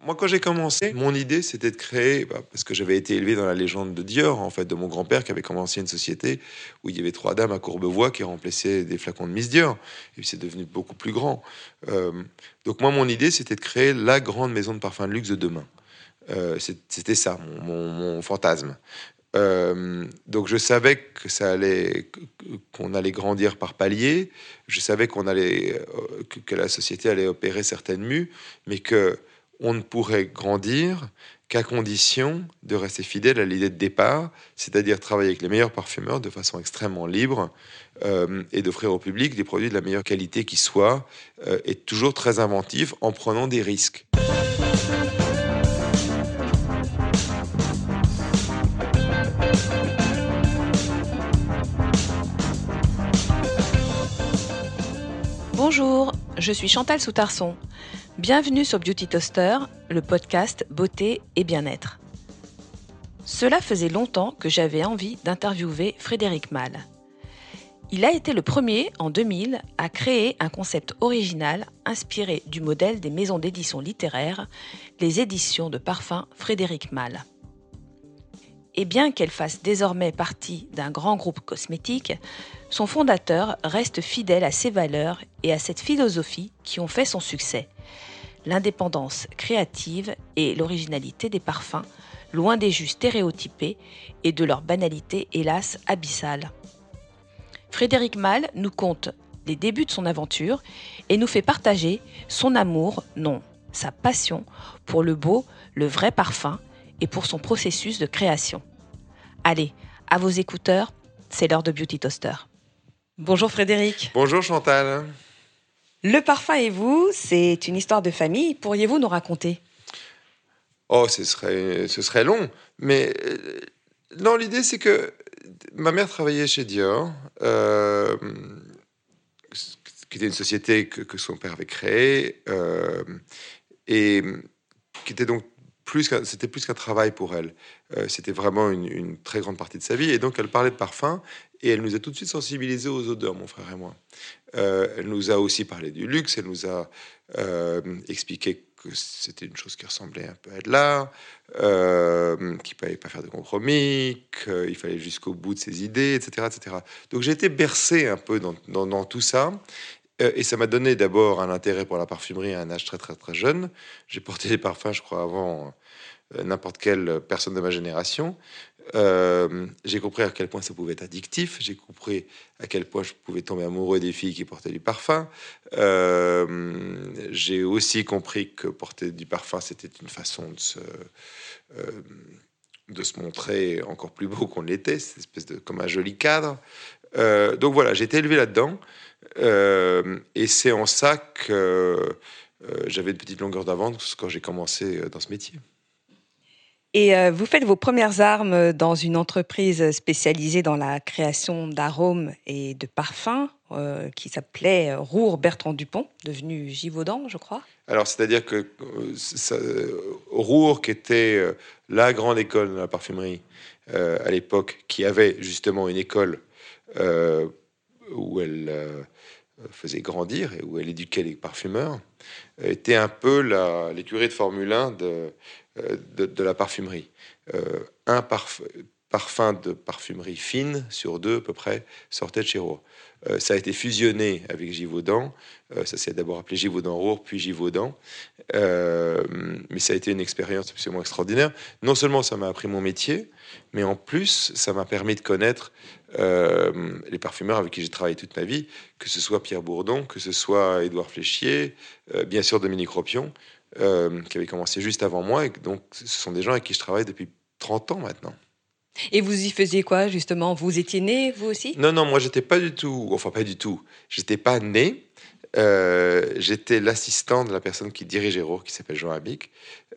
Moi, quand j'ai commencé, mon idée, c'était de créer, parce que j'avais été élevé dans la légende de Dior, en fait, de mon grand-père qui avait commencé une société où il y avait 3 dames à Courbevoie qui remplaçaient des flacons de Miss Dior. Et puis c'est devenu beaucoup plus grand. Euh, donc moi, mon idée, c'était de créer la grande maison de parfum de luxe de demain. C'était ça, mon fantasme. Donc je savais que qu'on allait grandir par paliers. Je savais que la société allait opérer certaines mues, mais que on ne pourrait grandir qu'à condition de rester fidèle à l'idée de départ, c'est-à-dire travailler avec les meilleurs parfumeurs de façon extrêmement libre et d'offrir au public des produits de la meilleure qualité qui soient et toujours très inventifs en prenant des risques. Bonjour, je suis Chantal Soutarson. Bienvenue sur Beauty Toaster, le podcast beauté et bien-être. Cela faisait longtemps que j'avais envie d'interviewer Frédéric Malle. Il a été le premier, en 2000, à créer un concept original inspiré du modèle des maisons d'édition littéraires, les éditions de parfums Frédéric Malle. Et bien qu'elle fasse désormais partie d'un grand groupe cosmétique, son fondateur reste fidèle à ses valeurs et à cette philosophie qui ont fait son succès. L'indépendance créative et l'originalité des parfums, loin des jus stéréotypés et de leur banalité hélas abyssale. Frédéric Malle nous conte les débuts de son aventure et nous fait partager son amour, non, sa passion pour le beau, le vrai parfum et pour son processus de création. Allez, à vos écouteurs, c'est l'heure de Beauty Toaster. Bonjour Frédéric. Bonjour Chantal. Le parfum et vous, c'est une histoire de famille. Pourriez-vous nous raconter ? Oh, ce serait long, mais non, l'idée c'est que ma mère travaillait chez Dior, qui était une société que son père avait créée, et qui était donc c'était plus qu'un travail pour elle. C'était vraiment une très grande partie de sa vie. Et donc, elle parlait de parfum et elle nous a tout de suite sensibilisés aux odeurs, mon frère et moi. Elle nous a aussi parlé du luxe. Elle nous a expliqué que c'était une chose qui ressemblait un peu à de l'art, qu'il ne fallait pas faire de compromis, qu'il fallait jusqu'au bout de ses idées, etc., etc. Donc, j'ai été bercé un peu dans tout ça. Et ça m'a donné d'abord un intérêt pour la parfumerie à un âge très très très jeune. J'ai porté des parfums, je crois, avant n'importe quelle personne de ma génération. J'ai compris à quel point ça pouvait être addictif. J'ai compris à quel point je pouvais tomber amoureux des filles qui portaient du parfum. J'ai aussi compris que porter du parfum, c'était une façon de se montrer encore plus beau qu'on l'était, cette espèce de comme un joli cadre. Donc voilà, j'ai été élevé là-dedans. Et c'est en ça que j'avais une petite longueur d'avance quand j'ai commencé dans ce métier. Et vous faites vos premières armes dans une entreprise spécialisée dans la création d'arômes et de parfums qui s'appelait Roure Bertrand Dupont, devenu Givaudan, je crois. Alors, c'est-à-dire que Roure, qui était la grande école de la parfumerie à l'époque, qui avait justement une école où elle faisait grandir et où elle éduquait les parfumeurs, était un peu l'écurie de Formule 1 de la parfumerie. Un parfum de parfumerie fine sur 2 à peu près sortait de chez Roure. Ça a été fusionné avec Givaudan. Ça s'est d'abord appelé Givaudan-Roure, puis Givaudan. Mais ça a été une expérience absolument extraordinaire. Non seulement ça m'a appris mon métier, mais en plus, ça m'a permis de connaître les parfumeurs avec qui j'ai travaillé toute ma vie, que ce soit Pierre Bourdon, que ce soit Édouard Fléchier, bien sûr Dominique Ropion, qui avait commencé juste avant moi. Et donc, ce sont des gens avec qui je travaille depuis 30 ans maintenant. Et vous y faisiez quoi, justement ? Vous étiez né, vous aussi ? Non, moi, j'étais pas du tout... Enfin, pas du tout. J'étais pas né. J'étais l'assistant de la personne qui dirigeait Roure, qui s'appelle Jean Amic.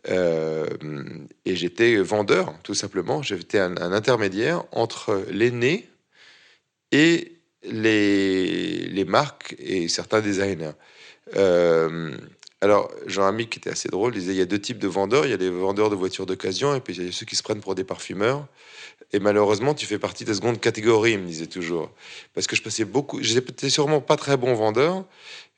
Et j'étais vendeur, tout simplement. J'étais un intermédiaire entre l'aîné et les marques et certains designers. Alors, Jean Amic, qui était assez drôle, disait, il y a 2 types de vendeurs. Il y a les vendeurs de voitures d'occasion et puis il y a ceux qui se prennent pour des parfumeurs. Et malheureusement, tu fais partie de la seconde catégorie, il me disait toujours. Parce que j'étais sûrement pas très bon vendeur,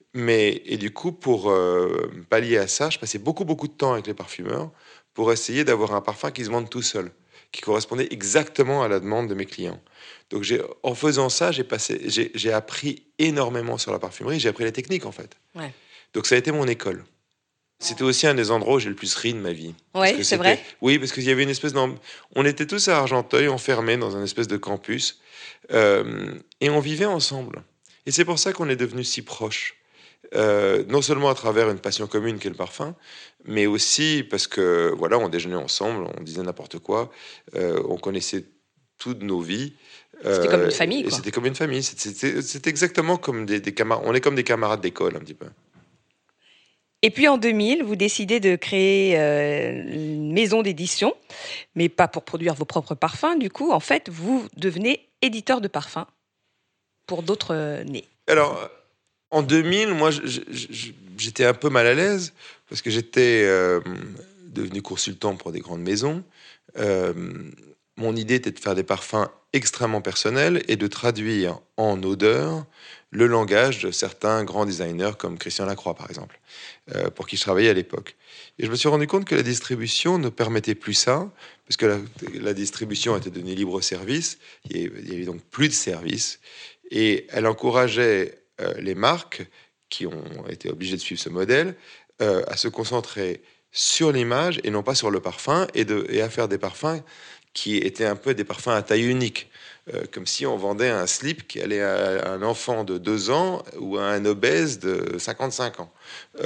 Et du coup, pour pallier à ça, je passais beaucoup, beaucoup de temps avec les parfumeurs pour essayer d'avoir un parfum qui se vende tout seul, qui correspondait exactement à la demande de mes clients. Donc, en faisant ça, j'ai appris énormément sur la parfumerie. J'ai appris la technique, en fait. Ouais. Donc, ça a été mon école. C'était aussi un des endroits où j'ai le plus ri de ma vie. Oui, c'est vrai. Oui, parce qu'il y avait une espèce on était tous à Argenteuil, enfermés dans un espèce de campus, et on vivait ensemble. Et c'est pour ça qu'on est devenus si proches. Non seulement à travers une passion commune qu'est le parfum, mais aussi parce que voilà, on déjeunait ensemble, on disait n'importe quoi, on connaissait toutes nos vies. C'était comme une famille, Et quoi. c'était comme une famille. C'était exactement comme des camarades. On est comme des camarades d'école, un petit peu. Et puis en 2000, vous décidez de créer une maison d'édition, mais pas pour produire vos propres parfums. Du coup, en fait, vous devenez éditeur de parfums pour d'autres nez. Alors, en 2000, moi, j'étais un peu mal à l'aise parce que j'étais devenu consultant pour des grandes maisons. Euh, Mon idée était de faire des parfums extrêmement personnels et de traduire en odeur le langage de certains grands designers comme Christian Lacroix, par exemple, pour qui je travaillais à l'époque. Et je me suis rendu compte que la distribution ne permettait plus ça, parce que la distribution était devenue libre service, il y avait donc plus de service, et elle encourageait les marques qui ont été obligées de suivre ce modèle à se concentrer sur l'image et non pas sur le parfum, et à faire des parfums qui étaient un peu des parfums à taille unique, comme si on vendait un slip qui allait à un enfant de 2 ans ou à un obèse de 55 ans.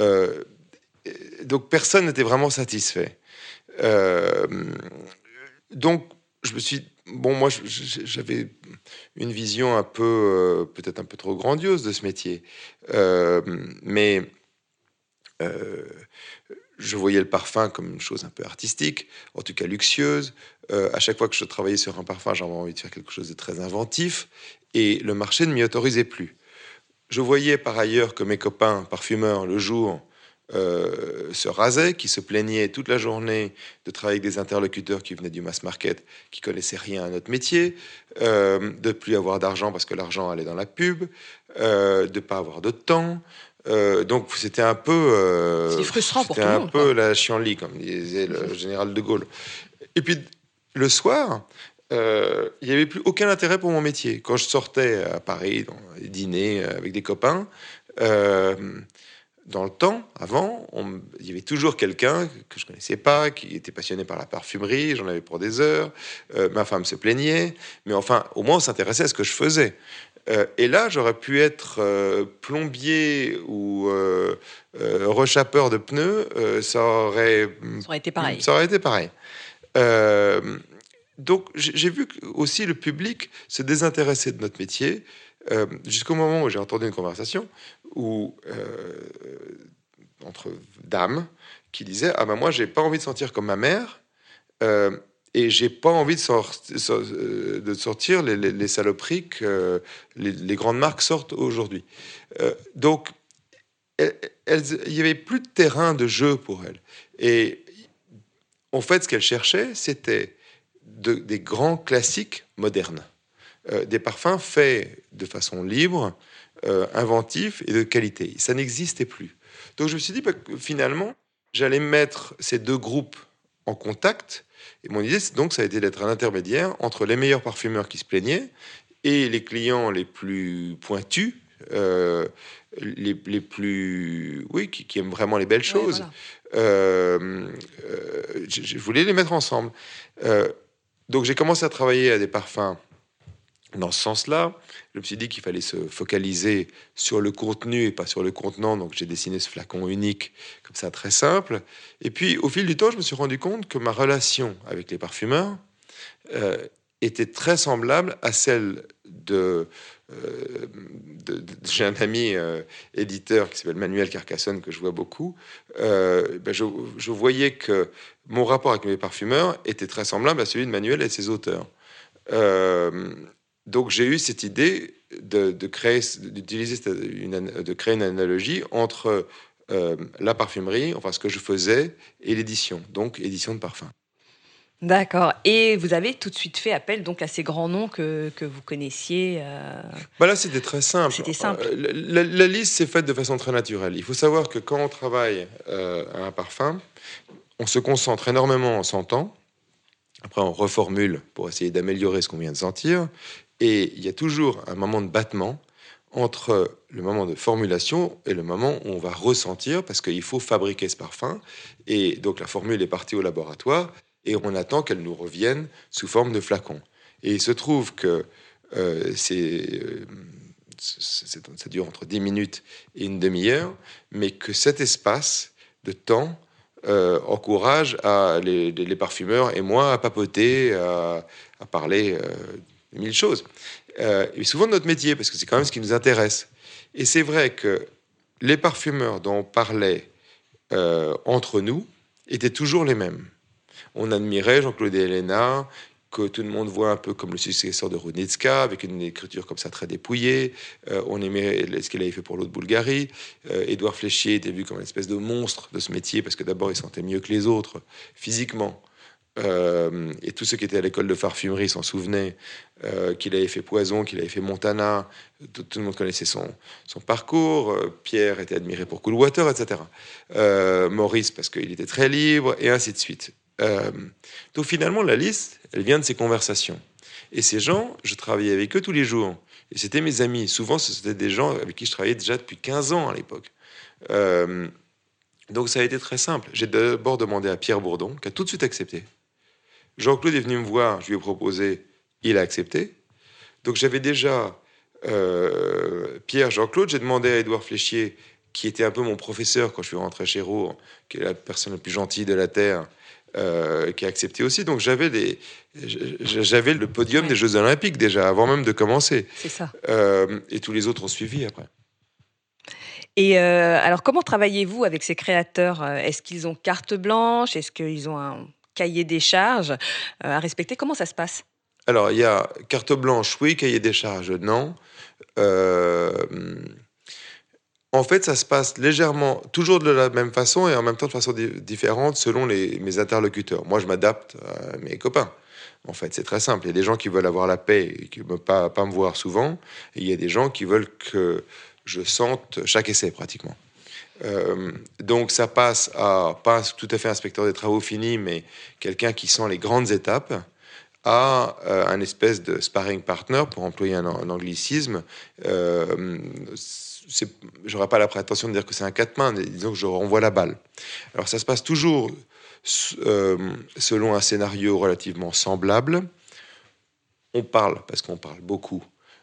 Donc personne n'était vraiment satisfait. Euh, donc je me suis... Bon, moi, j'avais une vision un peu, peut-être un peu trop grandiose de ce métier. Mais je voyais le parfum comme une chose un peu artistique, en tout cas luxueuse. À chaque fois que je travaillais sur un parfum, j'avais envie de faire quelque chose de très inventif, et le marché ne m'y autorisait plus. Je voyais par ailleurs que mes copains parfumeurs, le jour, se rasaient, qui se plaignaient toute la journée de travailler avec des interlocuteurs qui venaient du mass market, qui connaissaient rien à notre métier, de plus avoir d'argent parce que l'argent allait dans la pub, de pas avoir de temps. Donc c'était un peu, C'était frustrant pour tout le un monde, peu quoi. la chienlit, comme disait le général de Gaulle. Et puis le soir, il n'y avait plus aucun intérêt pour mon métier. Quand je sortais à Paris, dans les dîners avec des copains, dans le temps, avant, il y avait toujours quelqu'un que je connaissais pas, qui était passionné par la parfumerie, j'en avais pour des heures, ma femme se plaignait, mais enfin, au moins on s'intéressait à ce que je faisais. Et là, j'aurais pu être plombier ou rechapeur de pneus, Ça aurait été pareil. ça aurait été pareil. Euh, donc j'ai vu aussi le public se désintéresser de notre métier, jusqu'au moment où j'ai entendu une conversation où, entre dames qui disaient « Ah ben moi, j'ai pas envie de sentir comme ma mère, et j'ai pas envie de sortir les saloperies que les grandes marques sortent aujourd'hui. » Donc, il y avait plus de terrain de jeu pour elles. Et en fait, ce qu'elles cherchaient, c'était des grands classiques modernes. Des parfums faits de façon libre, inventifs et de qualité. Ça n'existait plus. Donc je me suis dit que finalement, j'allais mettre ces deux groupes en contact. Et mon idée, donc, ça a été d'être un intermédiaire entre les meilleurs parfumeurs qui se plaignaient et les clients les plus pointus, les plus... Oui, qui aiment vraiment les belles choses. Ouais, Je voulais les mettre ensemble. Donc j'ai commencé à travailler à des parfums dans ce sens-là. Je me suis dit qu'il fallait se focaliser sur le contenu et pas sur le contenant. Donc j'ai dessiné ce flacon unique, comme ça, très simple. Et puis au fil du temps, je me suis rendu compte que ma relation avec les parfumeurs était très semblable à celle j'ai un ami éditeur qui s'appelle Manuel Carcassonne, que je vois beaucoup. Je voyais que mon rapport avec mes parfumeurs était très semblable à celui de Manuel et de ses auteurs. Donc j'ai eu cette idée de créer une analogie entre la parfumerie, enfin ce que je faisais, et l'édition, donc édition de parfum. D'accord. Et vous avez tout de suite fait appel donc à ces grands noms que vous connaissiez. Bah là, c'était très simple. C'était simple. La liste s'est faite de façon très naturelle. Il faut savoir que quand on travaille à un parfum, on se concentre énormément en sentant. Après, on reformule pour essayer d'améliorer ce qu'on vient de sentir. Et il y a toujours un moment de battement entre le moment de formulation et le moment où on va ressentir, parce qu'il faut fabriquer ce parfum. Et donc, la formule est partie au laboratoire et on attend qu'elle nous revienne sous forme de flacon. Et il se trouve que ça dure entre 10 minutes et une demi-heure, mais que cet espace de temps encourage les parfumeurs et moi à papoter, à parler de mille choses. Et souvent de notre métier, parce que c'est quand même ce qui nous intéresse. Et c'est vrai que les parfumeurs dont on parlait entre nous étaient toujours les mêmes. On admirait Jean-Claude et Helena, que tout le monde voit un peu comme le successeur de Rudnitska, avec une écriture comme ça très dépouillée. On aimait ce qu'il avait fait pour l'eau de Bulgarie. Édouard Fléchier était vu comme une espèce de monstre de ce métier, parce que d'abord, il sentait mieux que les autres, physiquement. Et tous ceux qui étaient à l'école de parfumerie s'en souvenaient, qu'il avait fait Poison, qu'il avait fait Montana. Tout le monde connaissait son parcours. Pierre était admiré pour Cool Water, etc. Maurice, parce qu'il était très libre, et ainsi de suite. Donc finalement, la liste, elle vient de ces conversations. Et ces gens, je travaillais avec eux tous les jours. Et c'était mes amis. Souvent, c'était des gens avec qui je travaillais déjà depuis 15 ans à l'époque. Donc ça a été très simple. J'ai d'abord demandé à Pierre Bourdon, qui a tout de suite accepté. Jean-Claude est venu me voir, je lui ai proposé, il a accepté. Donc j'avais déjà Pierre, Jean-Claude. J'ai demandé à Édouard Fléchier, qui était un peu mon professeur quand je suis rentré chez Roure, qui est la personne la plus gentille de la Terre, qui a accepté aussi. Donc j'avais le podium des Jeux Olympiques déjà, avant même de commencer. C'est ça. Et tous les autres ont suivi après. Et alors, comment travaillez-vous avec ces créateurs? Est-ce qu'ils ont carte blanche? Est-ce qu'ils ont un cahier des charges à respecter? Comment ça se passe? Alors, il y a carte blanche, oui, cahier des charges, non. En fait, ça se passe légèrement, toujours de la même façon et en même temps de façon différente selon mes interlocuteurs. Moi, je m'adapte à mes copains. En fait, c'est très simple. Il y a des gens qui veulent avoir la paix et qui ne veulent pas me voir souvent. Et il y a des gens qui veulent que je sente chaque essai, pratiquement. Donc, ça passe à, pas tout à fait inspecteur des travaux finis, mais quelqu'un qui sent les grandes étapes, à un espèce de sparring partner, pour employer un anglicisme. J'aurais pas la prétention de dire que c'est un quatre-mains, mais disons que je renvoie la balle. Alors ça se passe toujours selon un scénario relativement semblable. On parle, parce qu'on parle beaucoup,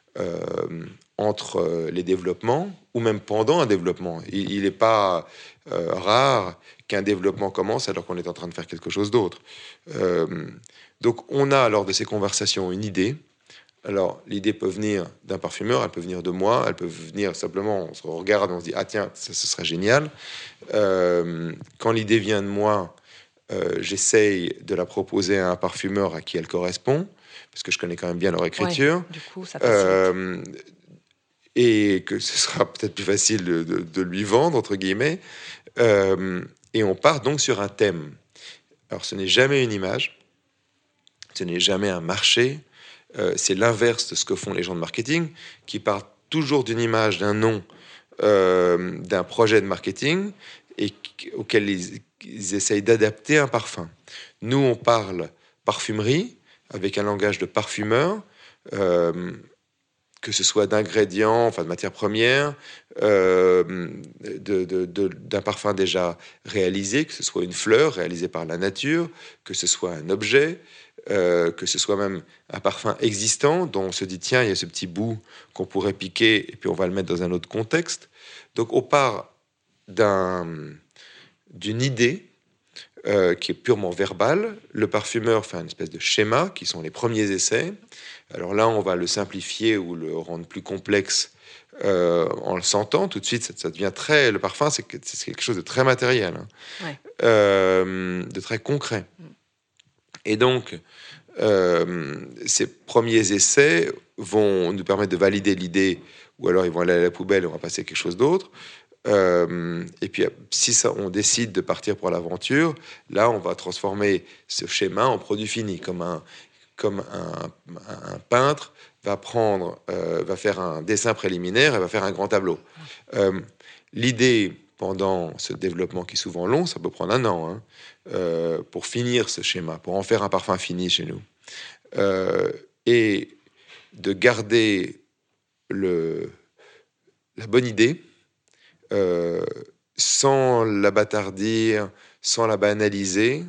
entre les développements, ou même pendant un développement. Il n'est pas rare qu'un développement commence alors qu'on est en train de faire quelque chose d'autre. Donc on a, lors de ces conversations, une idée. Alors, l'idée peut venir d'un parfumeur, elle peut venir de moi, elle peut venir simplement, on se regarde, on se dit « Ah tiens, ça, ce serait génial ». Quand l'idée vient de moi, j'essaye de la proposer à un parfumeur à qui elle correspond, parce que je connais quand même bien leur écriture. Ouais, du coup, ça facilite. Et que ce sera peut-être plus facile de lui vendre, entre guillemets. Et on part donc sur un thème. Alors, ce n'est jamais une image, ce n'est jamais un marché, c'est l'inverse de ce que font les gens de marketing, qui partent toujours d'une image, d'un nom, d'un projet de marketing, et auquel ils essayent d'adapter un parfum. Nous, on parle parfumerie, avec un langage de parfumeur, que ce soit d'ingrédients, enfin de matières premières, d'un parfum déjà réalisé, que ce soit une fleur réalisée par la nature, que ce soit un objet, que ce soit même un parfum existant dont on se dit tiens, il y a ce petit bout qu'on pourrait piquer et puis on va le mettre dans un autre contexte. Donc on part d'une idée qui est purement verbale. Le parfumeur fait une espèce de schéma qui sont les premiers essais. Alors là, on va le simplifier ou le rendre plus complexe en le sentant. Tout de suite, ça devient très... Le parfum, c'est quelque chose de très matériel, hein. Ouais. De très concret. Et donc, ces premiers essais vont nous permettre de valider l'idée, ou alors ils vont aller à la poubelle et on va passer à quelque chose d'autre. Et puis, si on décide de partir pour l'aventure, là, on va transformer ce schéma en produit fini, comme un peintre va faire un dessin préliminaire et va faire un grand tableau. L'idée, pendant ce développement qui est souvent long, ça peut prendre 1 an, pour finir ce schéma, pour en faire un parfum fini chez nous. Et de garder la bonne idée, sans la bâtardir, sans la banaliser,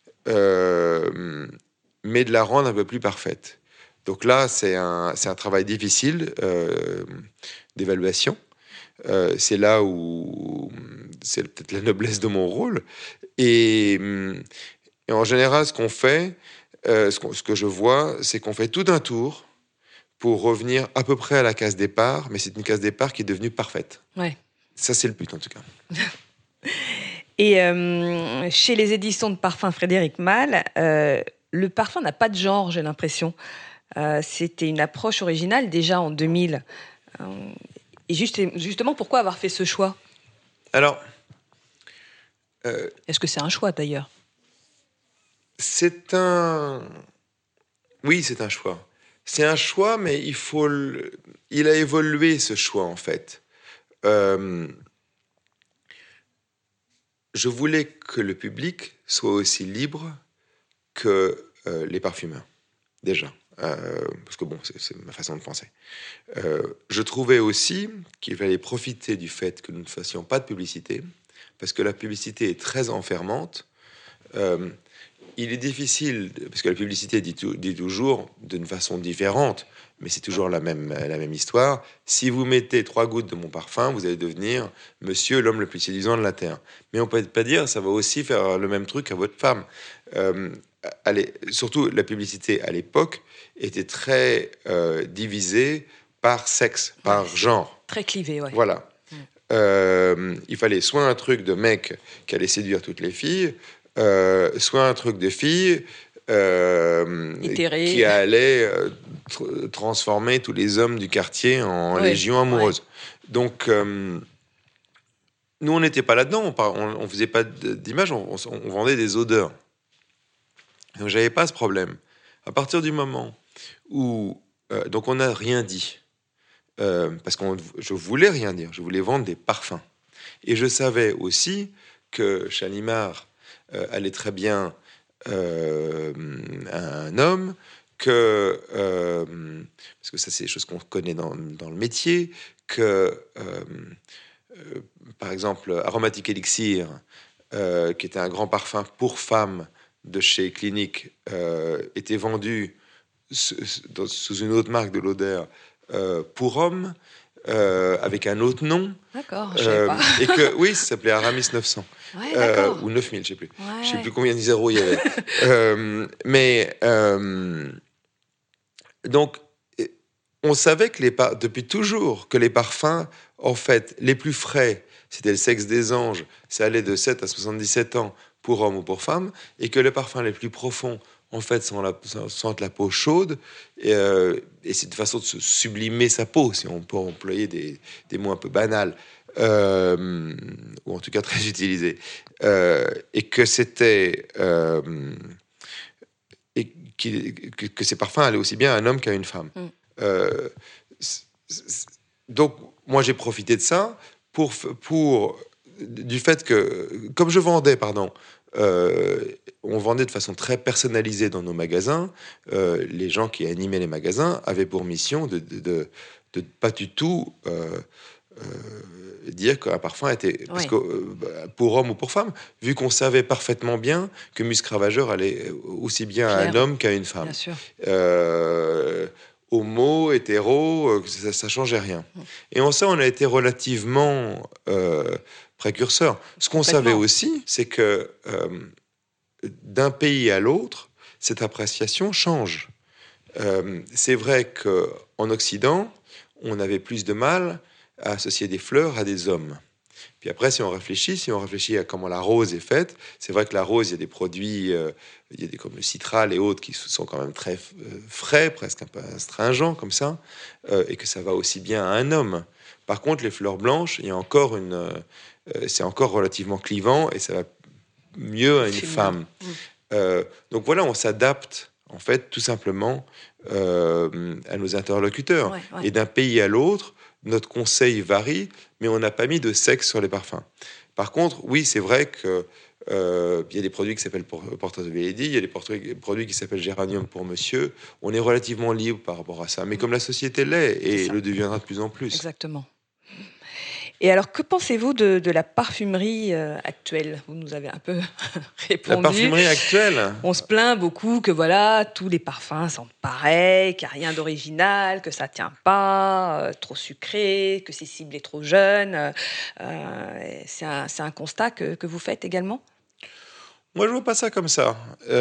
mais de la rendre un peu plus parfaite. Donc là, c'est un travail difficile d'évaluation. C'est là où c'est peut-être la noblesse de mon rôle. Et en général, ce qu'on fait, ce que je vois, c'est qu'on fait tout un tour pour revenir à peu près à la case départ, mais c'est une case départ qui est devenue parfaite. Ouais. Ça, c'est le but, en tout cas. Et chez les éditions de parfums Frédéric Malle, le parfum n'a pas de genre, j'ai l'impression. C'était une approche originale déjà en 2000. Et justement, pourquoi avoir fait ce choix ? Alors, est-ce que c'est un choix d'ailleurs ? Oui, c'est un choix. C'est un choix, mais il a évolué, ce choix, en fait. Je voulais que le public soit aussi libre que les parfumeurs, déjà. Parce que bon, c'est ma façon de penser. Je trouvais aussi qu'il fallait profiter du fait que nous ne fassions pas de publicité, parce que la publicité est très enfermante. Il est difficile, parce que la publicité dit toujours d'une façon différente, mais c'est toujours la même histoire. Si vous mettez 3 gouttes de mon parfum, vous allez devenir monsieur l'homme le plus séduisant de la Terre. Mais on peut pas dire, ça va aussi faire le même truc à votre femme. Surtout, la publicité à l'époque était très divisée par sexe, par genre. Très clivé, ouais. Voilà. Il fallait soit un truc de mec qui allait séduire toutes les filles, soit un truc de fille qui allait transformer tous les hommes du quartier en légion amoureuse. Ouais. Donc, nous, on n'était pas là-dedans, on faisait pas d'image, on vendait des odeurs. Donc, j'avais pas ce problème. À partir du moment où... donc, on n'a rien dit. Parce que je voulais rien dire, je voulais vendre des parfums. Et je savais aussi que Chalimard allait très bien à un homme, parce que ça c'est des choses qu'on connaît dans le métier, par exemple Aromatic Elixir, qui était un grand parfum pour femmes de chez Clinique, était vendu sous une autre marque de l'odeur pour hommes, avec un autre nom. D'accord, je sais pas. Et que, oui, ça s'appelait Aramis 900. Ouais, ou 9000, je sais plus. Ouais, je sais plus combien de zéros il y avait. Donc, on savait que depuis toujours que les parfums, en fait, les plus frais, c'était le sexe des anges, ça allait de 7 à 77 ans pour hommes ou pour femmes, et que les parfums les plus profonds, en fait, sentent la peau chaude, et c'est une façon de se sublimer sa peau, si on peut employer des mots un peu banals, ou en tout cas très utilisés, et que c'était... que ces parfums allaient aussi bien à un homme qu'à une femme. Donc, moi, j'ai profité de ça du fait que, comme je vendais, on vendait de façon très personnalisée dans nos magasins, les gens qui animaient les magasins avaient pour mission de pas du tout dire qu'un parfum était... Parce que pour homme ou pour femme, vu qu'on savait parfaitement bien que Musc Ravageur allait aussi bien à un homme qu'à une femme. Bien sûr. Homo, hétéro, ça changeait rien. Et en ça, on a été relativement précurseurs. Ce qu'on savait aussi, c'est que d'un pays à l'autre, cette appréciation change. C'est vrai qu'en Occident, on avait plus de mal à associer des fleurs à des hommes. Puis après, si on réfléchit à comment la rose est faite, c'est vrai que la rose, il y a des produits, il y a des comme le citral et autres qui sont quand même très frais, presque un peu astringents comme ça, et que ça va aussi bien à un homme. Par contre, les fleurs blanches, il y a encore c'est encore relativement clivant et ça va mieux à une femme. Donc voilà, on s'adapte en fait tout simplement à nos interlocuteurs. Et d'un pays à l'autre, notre conseil varie, mais on n'a pas mis de sexe sur les parfums. Par contre, oui, c'est vrai que il y a des produits qui s'appellent Porter of Lady, il y a des produits qui s'appellent Géranium pour monsieur. On est relativement libre par rapport à ça. Mais comme la société l'est, et le deviendra de plus en plus. Exactement. Et alors, que pensez-vous de la parfumerie actuelle? Vous nous avez un peu répondu. La parfumerie actuelle? On se plaint beaucoup que voilà, tous les parfums sentent pareil, qu'il n'y a rien d'original, que ça ne tient pas, trop sucré, que c'est ciblé trop jeune. C'est un constat que vous faites également? Moi, je ne vois pas ça comme ça.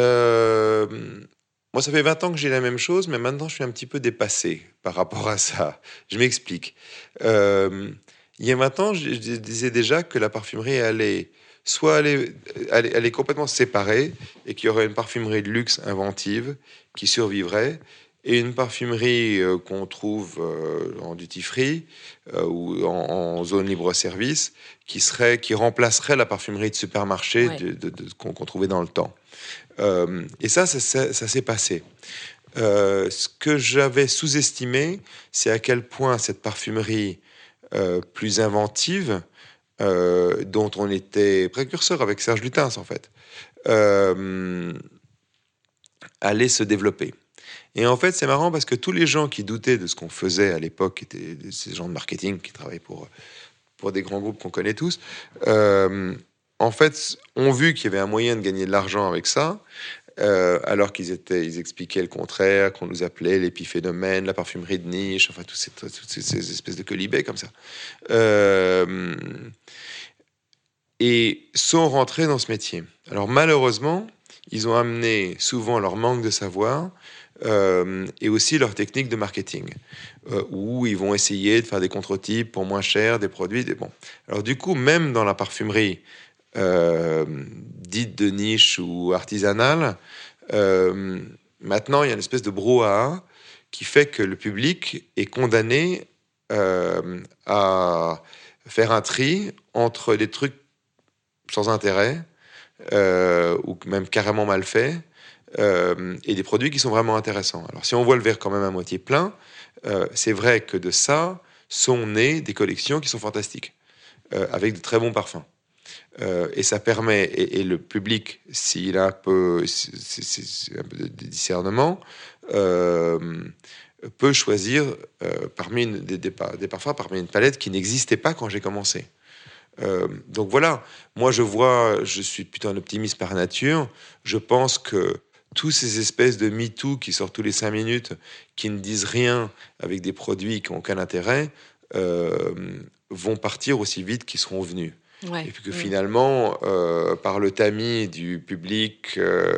Moi, ça fait 20 ans que j'ai la même chose, mais maintenant, je suis un petit peu dépassé par rapport à ça. Je m'explique. Il y a 20 ans, je disais déjà que la parfumerie allait complètement séparée et qu'il y aurait une parfumerie de luxe inventive qui survivrait et une parfumerie qu'on trouve en duty-free ou en zone libre-service qui remplacerait la parfumerie de supermarché qu'on trouvait dans le temps. Et ça s'est passé. Ce que j'avais sous-estimé, c'est à quel point cette parfumerie plus inventive, dont on était précurseur avec Serge Lutens, en fait, allait se développer. Et en fait, c'est marrant parce que tous les gens qui doutaient de ce qu'on faisait à l'époque, étaient ces gens de marketing qui travaillaient pour des grands groupes qu'on connaît tous, en fait, ont vu qu'il y avait un moyen de gagner de l'argent avec ça, alors qu'ils expliquaient le contraire, qu'on nous appelait l'épiphénomène, la parfumerie de niche, enfin toutes ces espèces de colibets comme ça. Et sont rentrés dans ce métier. Alors malheureusement, ils ont amené souvent leur manque de savoir et aussi leur technique de marketing, où ils vont essayer de faire des contre-types pour moins cher, des produits. Bon. Alors du coup, même dans la parfumerie dite de niche ou artisanale, maintenant il y a une espèce de brouhaha qui fait que le public est condamné à faire un tri entre des trucs sans intérêt ou même carrément mal faits et des produits qui sont vraiment intéressants. Alors si on voit le verre quand même à moitié plein, c'est vrai que de ça sont nées des collections qui sont fantastiques avec de très bons parfums. Et ça permet, et le public, s'il a un peu de discernement, peut choisir parmi des parfums, parmi une palette qui n'existait pas quand j'ai commencé. Donc voilà, moi je suis plutôt un optimiste par nature. Je pense que tous ces espèces de MeToo qui sortent tous les 5 minutes, qui ne disent rien avec des produits qui n'ont aucun intérêt, vont partir aussi vite qu'ils seront venus. Ouais, et puis que finalement, par le tamis du public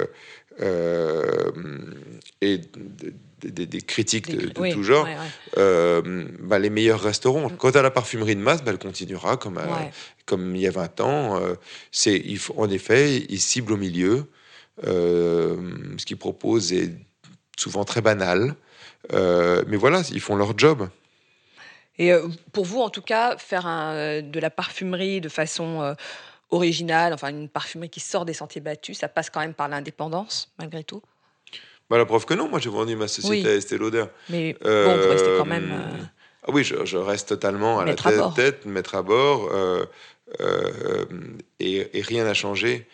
et des critiques de tout genre, les meilleurs resteront. Quant à la parfumerie de masse, elle continuera comme il y a 20 ans. En effet, ils ciblent au milieu. Ce qu'ils proposent est souvent très banal. Mais voilà, ils font leur job. Et pour vous, en tout cas, faire de la parfumerie de façon originale, enfin une parfumerie qui sort des sentiers battus, ça passe quand même par l'indépendance, malgré tout? La preuve que non. Moi, j'ai vendu ma société à Estée Lauder. Mais bon, vous restez quand même... Ah oui, je reste totalement à mettre la tête, mettre à bord, et rien n'a changé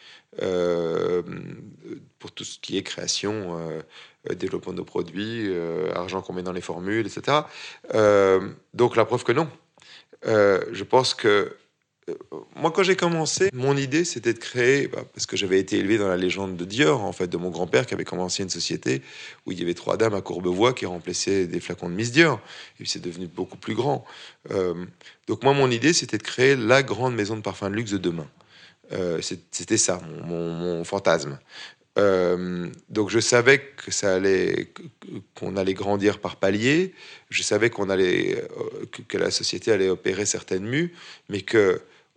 pour tout ce qui est création, développement de nos produits, argent qu'on met dans les formules, etc. Donc la preuve que non. Je pense que moi, quand j'ai commencé, mon idée, c'était de créer, parce que j'avais été élevé dans la légende de Dior, en fait, de mon grand-père qui avait commencé une société où il y avait 3 dames à Courbevoie qui remplaçaient des flacons de Miss Dior. Et puis c'est devenu beaucoup plus grand. Donc moi, mon idée, c'était de créer la grande maison de parfums de luxe de demain. C'était ça, mon fantasme. Donc je savais qu'on allait grandir par paliers. Je savais que la société allait opérer certaines mues, mais que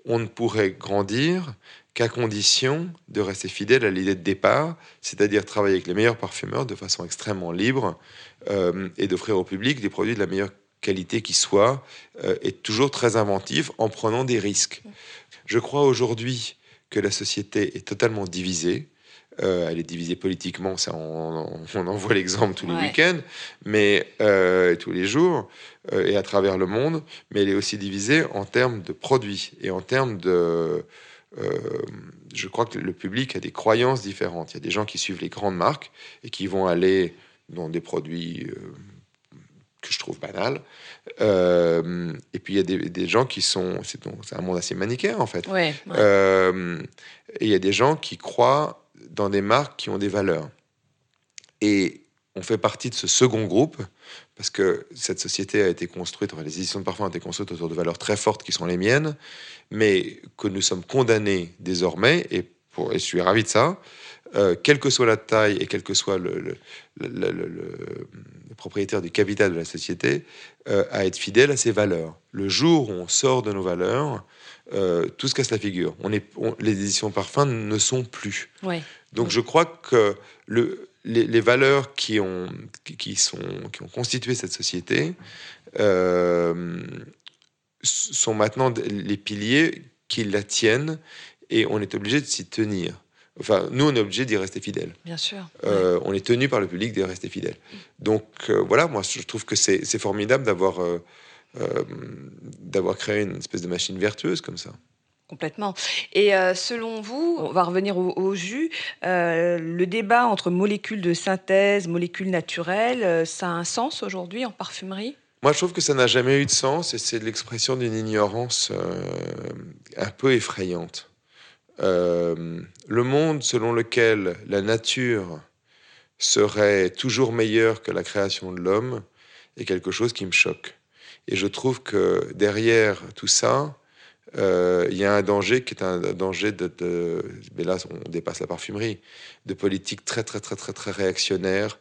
on ne pourrait grandir qu'à condition de rester fidèle à l'idée de départ, c'est-à-dire travailler avec les meilleurs parfumeurs de façon extrêmement libre et d'offrir au public des produits de la meilleure qualité qui soit et toujours très inventif en prenant des risques. Je crois aujourd'hui que la société est totalement divisée. Elle est divisée politiquement, ça on en voit l'exemple tous les week-ends, mais tous les jours, et à travers le monde, mais elle est aussi divisée en termes de produits et en termes de... je crois que le public a des croyances différentes. Il y a des gens qui suivent les grandes marques et qui vont aller dans des produits que je trouve banals. Et puis il y a des gens qui sont... C'est un monde assez manichéen, en fait. Ouais. Et il y a des gens qui croient dans des marques qui ont des valeurs. Et on fait partie de ce second groupe, parce que cette société a été construite, enfin, les éditions de parfums ont été construites autour de valeurs très fortes qui sont les miennes, mais que nous sommes condamnés désormais, et je suis ravi de ça, quelle que soit la taille et quel que soit le propriétaire du capital de la société, à être fidèle à ses valeurs. Le jour où on sort de nos valeurs, tout se casse la figure. Les éditions parfums ne sont plus. Ouais. Donc je crois que les valeurs qui ont constitué cette société sont maintenant les piliers qui la tiennent, et on est obligé de s'y tenir. Enfin, nous, on est obligé d'y rester fidèle. Bien sûr. On est tenu par le public d'y rester fidèle. Donc voilà, moi je trouve que c'est formidable d'avoir créé une espèce de machine vertueuse comme ça. Complètement. Et selon vous, on va revenir au jus, le débat entre molécules de synthèse, molécules naturelles, ça a un sens aujourd'hui en parfumerie ? Moi, je trouve que ça n'a jamais eu de sens, et c'est l'expression d'une ignorance un peu effrayante. Le monde selon lequel la nature serait toujours meilleure que la création de l'homme est quelque chose qui me choque. Et je trouve que derrière tout ça, il y a un danger qui est un danger mais là on dépasse la parfumerie, de politique très très très très très réactionnaire.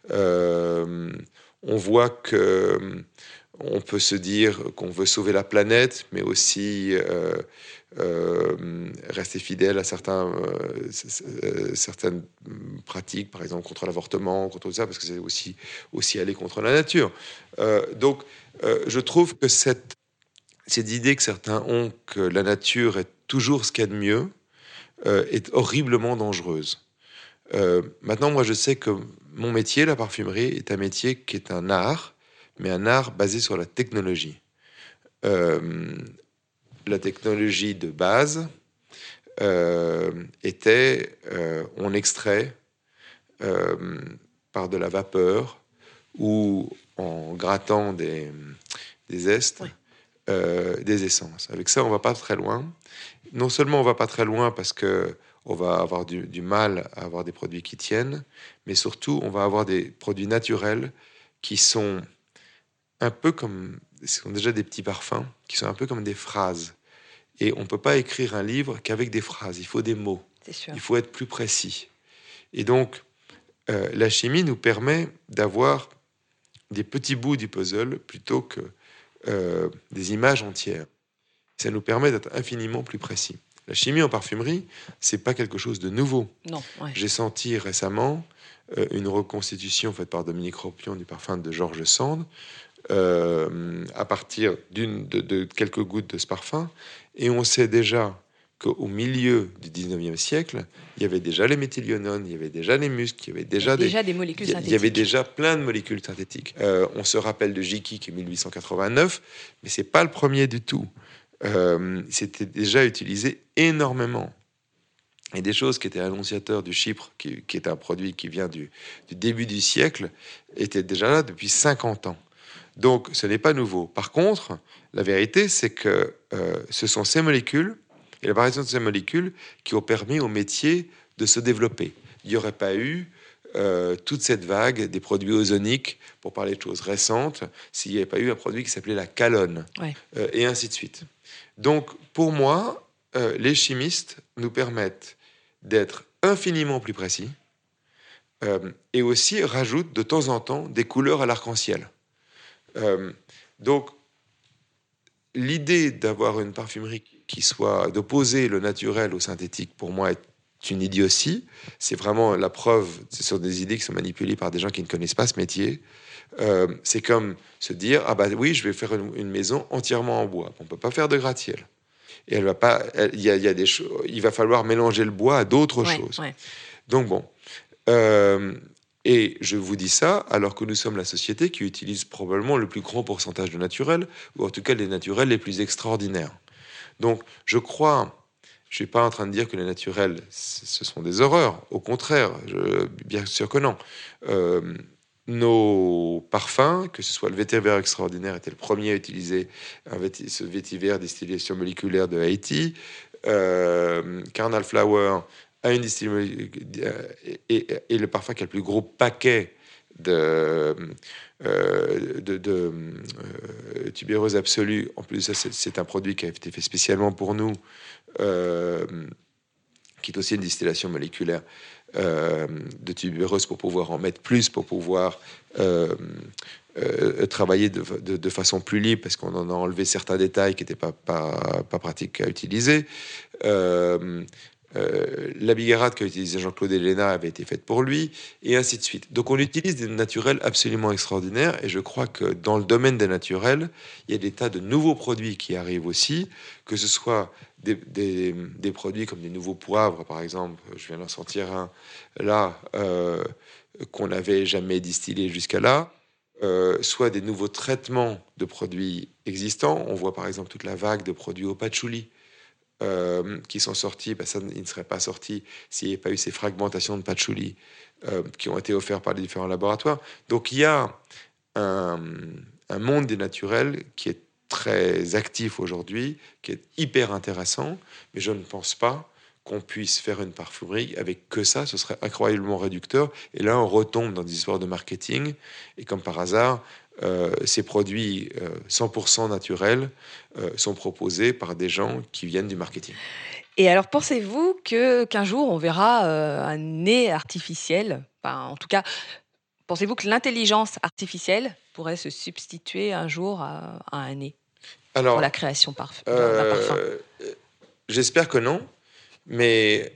On voit que on peut se dire qu'on veut sauver la planète, mais aussi rester fidèle à certaines pratiques, par exemple contre l'avortement, contre tout ça, parce que c'est aussi aller contre la nature. Donc je trouve que cette idée que certains ont que la nature est toujours ce qu'il y a de mieux est horriblement dangereuse. Maintenant, moi, je sais que mon métier, la parfumerie, est un métier qui est un art, mais un art basé sur la technologie. La technologie de base était on extrait par de la vapeur ou en grattant des zestes, oui, des essences. Avec ça, on va pas très loin. Non seulement on va pas très loin parce que on va avoir du mal à avoir des produits qui tiennent, mais surtout on va avoir des produits naturels qui sont un peu comme, ce sont déjà des petits parfums, qui sont un peu comme des phrases. Et on peut pas écrire un livre qu'avec des phrases. Il faut des mots. C'est sûr. Il faut être plus précis. Et donc, la chimie nous permet d'avoir des petits bouts du puzzle plutôt que des images entières. Ça nous permet d'être infiniment plus précis. La chimie en parfumerie, c'est pas quelque chose de nouveau. Non, ouais. J'ai senti récemment une reconstitution faite par Dominique Ropion du parfum de George Sand à partir de quelques gouttes de ce parfum. Et on sait déjà qu'au milieu du 19e siècle, il y avait déjà les méthylionones, il y avait déjà les muscs, il y avait déjà des molécules synthétiques. Il y avait déjà plein de molécules synthétiques. On se rappelle de Jicky qui est 1889, mais c'est pas le premier du tout. C'était déjà utilisé énormément. Et des choses qui étaient annonciateurs du chypre, qui est un produit qui vient du début du siècle, étaient déjà là depuis 50 ans. Donc, ce n'est pas nouveau. Par contre, la vérité, c'est que ce sont ces molécules et l'apparition de ces molécules qui ont permis au métier de se développer. Il n'y aurait pas eu toute cette vague des produits ozoniques, pour parler de choses récentes, s'il n'y avait pas eu un produit qui s'appelait la calone, ouais. Et ainsi de suite. Donc, pour moi, les chimistes nous permettent d'être infiniment plus précis et aussi rajoutent de temps en temps des couleurs à l'arc-en-ciel. Donc, l'idée d'avoir une parfumerie d'opposer le naturel au synthétique, pour moi, est une idiotie. C'est vraiment la preuve, ce sont des idées qui sont manipulées par des gens qui ne connaissent pas ce métier. C'est comme se dire, ah bah oui, je vais faire une maison entièrement en bois. On ne peut pas faire de gratte-ciel. Et elle va pas, y a des choses, il va falloir mélanger le bois à d'autres choses. Ouais. Donc bon, et je vous dis ça alors que nous sommes la société qui utilise probablement le plus grand pourcentage de naturel, ou en tout cas les naturels les plus extraordinaires. Donc je suis pas en train de dire que les naturels ce sont des horreurs. Au contraire, bien sûr que non. Nos parfums, que ce soit le vétiver extraordinaire, était le premier à utiliser ce vétiver distillation moléculaire de Haïti. Carnal Flower a une distillation et le parfum qui a le plus gros paquet de tubéreuse absolue. En plus, ça, c'est un produit qui a été fait spécialement pour nous, qui est aussi une distillation moléculaire de tubéreuse pour pouvoir en mettre plus, pour pouvoir travailler de façon plus libre, parce qu'on en a enlevé certains détails qui n'étaient pas pratiques à utiliser. La bigarade qu'a utilisé Jean-Claude Héléna avait été faite pour lui, et ainsi de suite. Donc on utilise des naturels absolument extraordinaires, et je crois que dans le domaine des naturels, il y a des tas de nouveaux produits qui arrivent aussi, que ce soit des produits comme des nouveaux poivres, par exemple. Je viens d'en sortir un là, qu'on n'avait jamais distillé jusqu'à là, soit des nouveaux traitements de produits existants. On voit par exemple toute la vague de produits au patchouli qui sont sortis. Ça, ils ne seraient pas sortis s'il n'y avait pas eu ces fragmentations de patchouli qui ont été offertes par les différents laboratoires. Donc il y a un monde des naturels qui est très actif aujourd'hui, qui est hyper intéressant, mais je ne pense pas qu'on puisse faire une parfumerie avec que ça. Ce serait incroyablement réducteur. Et là, on retombe dans des histoires de marketing. Et comme par hasard, ces produits 100% naturels sont proposés par des gens qui viennent du marketing. Et alors, pensez-vous qu'un jour, on verra un nez artificiel, enfin, en tout cas, pensez-vous que l'intelligence artificielle pourrait se substituer un jour à un nez pour la création d'un parfum? J'espère que non, mais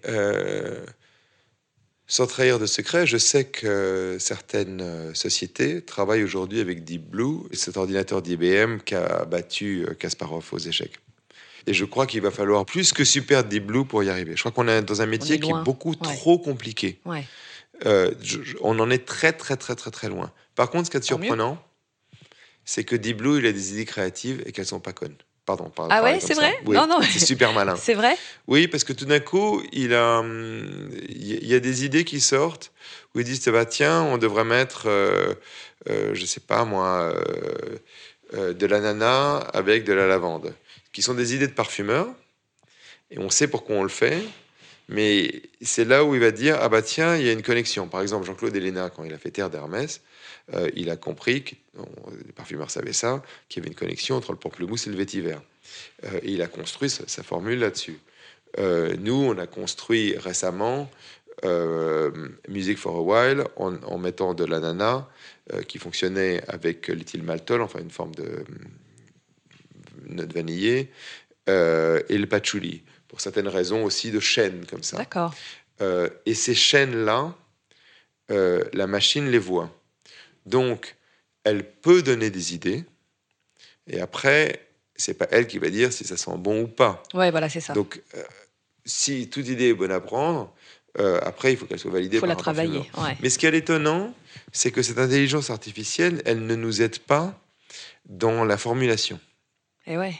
sans trahir de secret, je sais que certaines sociétés travaillent aujourd'hui avec Deep Blue, cet ordinateur d'IBM qui a battu Kasparov aux échecs. Et je crois qu'il va falloir plus que super Deep Blue pour y arriver. Je crois qu'on est dans un métier qui est beaucoup trop compliqué. Ouais. On en est très, très, très, très, très loin. Par contre, ce qui est surprenant, c'est que Deep Blue, il a des idées créatives et qu'elles sont pas connes. Pardon. Ah ouais, c'est vrai? Oui, non. C'est super malin. C'est vrai? Oui, parce que tout d'un coup, il y a des idées qui sortent où ils disent, tiens, on devrait mettre, je sais pas moi, de l'ananas avec de la lavande, qui sont des idées de parfumeurs, et on sait pourquoi on le fait. Mais c'est là où il va dire, ah bah tiens, il y a une connexion. Par exemple, Jean-Claude Héléna, quand il a fait Terre d'Hermès, il a compris, les parfumeurs savaient ça, qu'il y avait une connexion entre le pamplemousse et le vétiver. Et il a construit sa formule là-dessus. Nous, on a construit récemment Music for a While en mettant de l'ananas qui fonctionnait avec l'éthylmaltol, enfin une forme de note vanillée, et le patchouli, pour certaines raisons aussi de chêne comme ça. D'accord. Et ces chênes-là, la machine les voit. Donc, elle peut donner des idées, et après, c'est pas elle qui va dire si ça sent bon ou pas. Ouais, voilà, c'est ça. Donc, si toute idée est bonne à prendre, après, il faut qu'elle soit validée par un parfumeur. Il faut la travailler. Ouais. Mais ce qui est étonnant, c'est que cette intelligence artificielle, elle ne nous aide pas dans la formulation. Et ouais.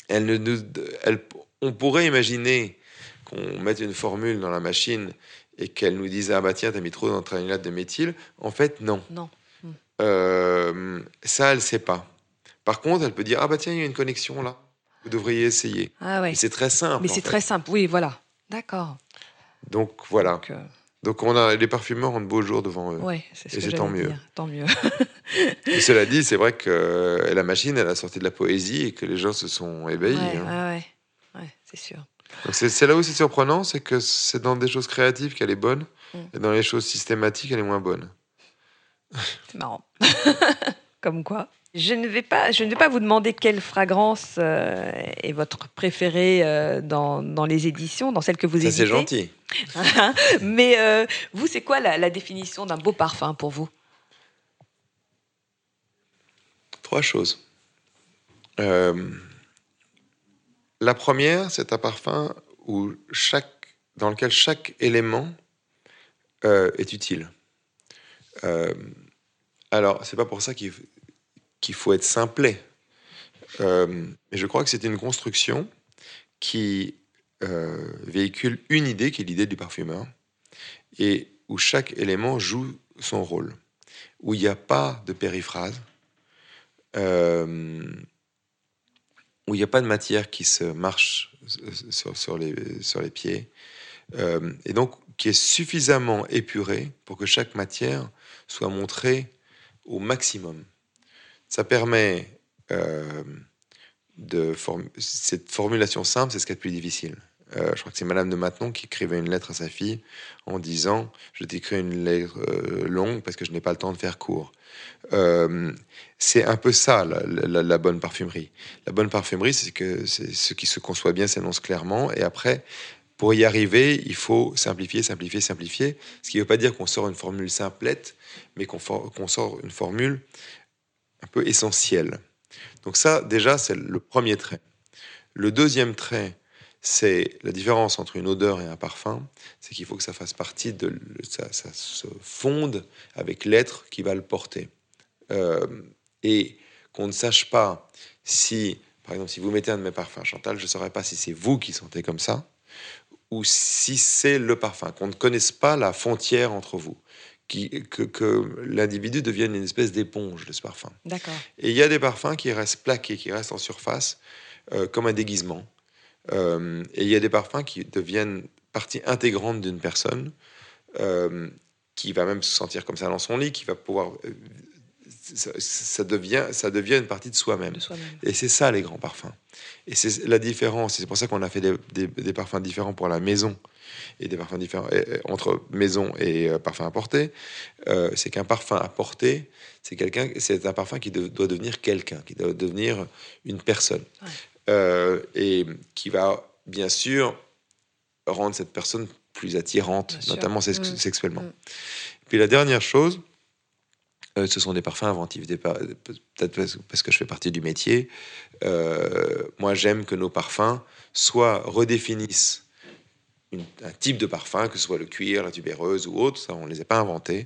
On pourrait imaginer qu'on mette une formule dans la machine et qu'elle nous dise, ah bah tiens, t'as mis trop d'antranilate de méthyle. En fait, non. Non. Ça, elle ne sait pas. Par contre, elle peut dire, ah bah tiens, il y a une connexion là. Vous devriez essayer. Ah ouais. Et c'est très simple. Mais c'est très simple, oui, voilà. D'accord. Donc voilà. Donc les parfumeurs ont de beaux jours devant eux. Ouais, c'est ce et que c'est tant mieux. Dire. Tant mieux. Et cela dit, c'est vrai que la machine, elle a sorti de la poésie et que les gens se sont ébahis. Ouais, c'est sûr. Donc c'est là où c'est surprenant, c'est que c'est dans des choses créatives qu'elle est bonne, et dans les choses systématiques, elle est moins bonne. C'est marrant. Comme quoi. Je ne vais pas vous demander quelle fragrance est votre préférée dans les éditions, dans celles que vous Ça, c'est éditez. gentil. Mais vous, c'est quoi la définition d'un beau parfum pour vous? 3 choses. La première, c'est un parfum dans lequel chaque élément est utile. Alors, c'est pas pour ça qu'il faut être simplet. Mais je crois que c'est une construction qui véhicule une idée, qui est l'idée du parfumeur, et où chaque élément joue son rôle, où il n'y a pas de périphrase, où il n'y a pas de matière qui se marche sur les pieds, et donc qui est suffisamment épurée pour que chaque matière soit montrée au maximum. Ça permet cette formulation simple, c'est ce qu'il y a de plus difficile. Je crois que c'est Madame de Maintenon qui écrivait une lettre à sa fille en disant « Je t'écris une lettre longue parce que je n'ai pas le temps de faire court ». C'est un peu ça, la bonne parfumerie. La bonne parfumerie, c'est ce qui se conçoit bien s'énonce clairement. Et après, pour y arriver, il faut simplifier, simplifier, simplifier. Ce qui ne veut pas dire qu'on sort une formule simplette, mais qu'on sort une formule un peu essentielle. Donc ça, déjà, c'est le premier trait. Le deuxième trait, c'est la différence entre une odeur et un parfum. C'est qu'il faut que ça fasse partie ça se fonde avec l'être qui va le porter. Et qu'on ne sache pas si, par exemple, si vous mettez un de mes parfums, Chantal, je ne saurais pas si c'est vous qui sentez comme ça ou si c'est le parfum, qu'on ne connaisse pas la frontière entre vous, que l'individu devienne une espèce d'éponge de ce parfum. D'accord. Et il y a des parfums qui restent plaqués, qui restent en surface, comme un déguisement. Et il y a des parfums qui deviennent partie intégrante d'une personne, qui va même se sentir comme ça dans son lit, qui va pouvoir... ça devient une partie de soi-même. Et c'est ça, les grands parfums. Et c'est la différence. C'est pour ça qu'on a fait des parfums différents pour la maison et des parfums différents entre maison et parfum à porter. C'est qu'un parfum à porter, c'est un parfum qui doit devenir quelqu'un, qui doit devenir une personne. Ouais. Et qui va, bien sûr, rendre cette personne plus attirante, notamment sexuellement. Puis la dernière chose, ce sont des parfums inventifs. Peut-être parce que je fais partie du métier. Moi, j'aime que nos parfums redéfinissent un type de parfum, que ce soit le cuir, la tubéreuse ou autre, ça, on ne les a pas inventés.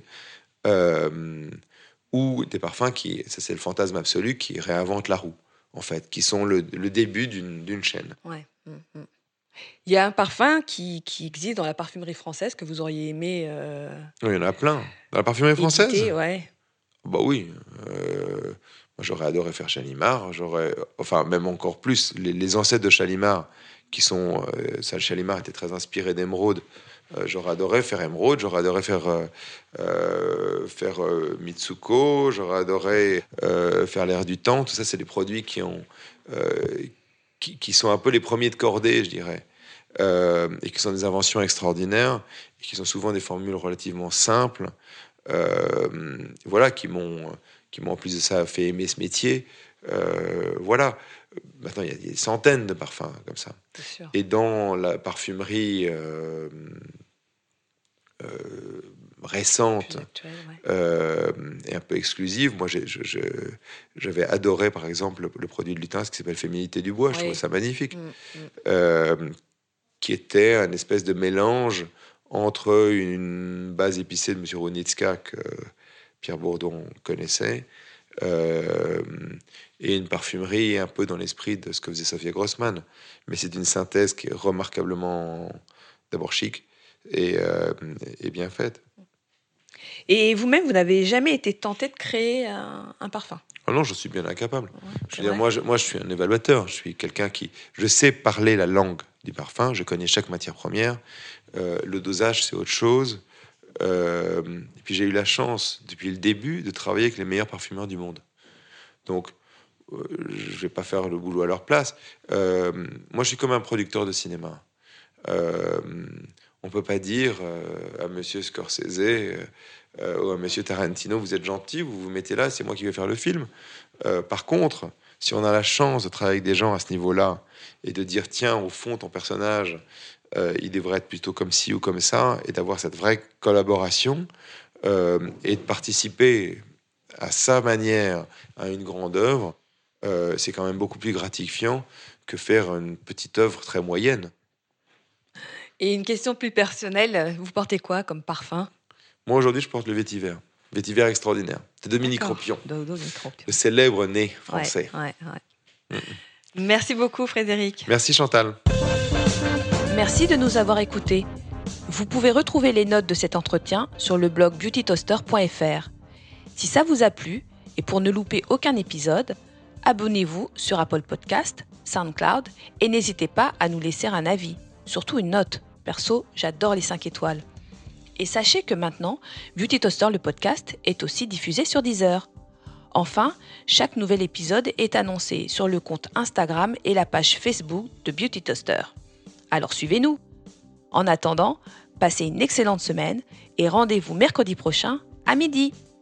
Ou des parfums ça c'est le fantasme absolu, qui réinventent la roue, en fait, qui sont le début d'une chaîne. Ouais. Il y a un parfum qui existe dans la parfumerie française que vous auriez aimé... Oui, il y en a plein. Dans la parfumerie française ? Ouais. Bah oui. Moi, j'aurais adoré faire Chalimard. Enfin, même encore plus, les ancêtres de Chalimard, qui sont... Chalimard était très inspiré d'Émeraude. J'aurais adoré faire Émeraude, j'aurais adoré faire Mitsuko, j'aurais adoré faire l'air du temps. Tout ça, c'est des produits qui sont un peu les premiers de cordée, je dirais, et qui sont des inventions extraordinaires, et qui sont souvent des formules relativement simples, voilà, qui m'ont en plus de ça fait aimer ce métier. Voilà. Maintenant, il y a des centaines de parfums comme ça. Et dans la parfumerie récente, et un peu exclusive, moi j'avais adoré par exemple le produit de Lutin, ce qui s'appelle Féminité du Bois. Je trouvais ça magnifique. Qui était un espèce de mélange entre une base épicée de M. Runitska, que Pierre Bourdon connaissait, et une parfumerie un peu dans l'esprit de ce que faisait Sophia Grossman. Mais c'est une synthèse qui est remarquablement, d'abord chic et bien faite. Et vous-même, vous n'avez jamais été tenté de créer un parfum? Oh non, je suis bien incapable. Je veux dire, moi, je suis un évaluateur. Je suis quelqu'un je sais parler la langue du parfum. Je connais chaque matière première. Le dosage, c'est autre chose. Et puis j'ai eu la chance, depuis le début, de travailler avec les meilleurs parfumeurs du monde. Donc, je vais pas faire le boulot à leur place. Moi, je suis comme un producteur de cinéma. On ne peut pas dire à monsieur Scorsese ou à monsieur Tarantino, vous êtes gentil, vous vous mettez là, c'est moi qui vais faire le film. Par contre, si on a la chance de travailler avec des gens à ce niveau-là et de dire, tiens, au fond, ton personnage, il devrait être plutôt comme ci ou comme ça, et d'avoir cette vraie collaboration et de participer à sa manière à une grande œuvre, c'est quand même beaucoup plus gratifiant que faire une petite œuvre très moyenne. Et une question plus personnelle, vous portez quoi comme parfum? Moi, aujourd'hui, je porte le vétiver. Vétiver extraordinaire. C'est Dominique D'accord. Ropion, Dominique Ropion. le célèbre nez Ouais, français. ouais. Merci beaucoup, Frédéric. Merci Chantal. Merci de nous avoir écoutés. Vous pouvez retrouver les notes de cet entretien sur le blog beautytoaster.fr. Si ça vous a plu, et pour ne louper aucun épisode, abonnez-vous sur Apple Podcast, SoundCloud, et n'hésitez pas à nous laisser un avis, surtout une note. Perso, j'adore les 5 étoiles. Et sachez que maintenant, Beauty Toaster, le podcast, est aussi diffusé sur Deezer. Enfin, chaque nouvel épisode est annoncé sur le compte Instagram et la page Facebook de Beauty Toaster. Alors suivez-nous. En attendant, passez une excellente semaine et rendez-vous mercredi prochain à midi.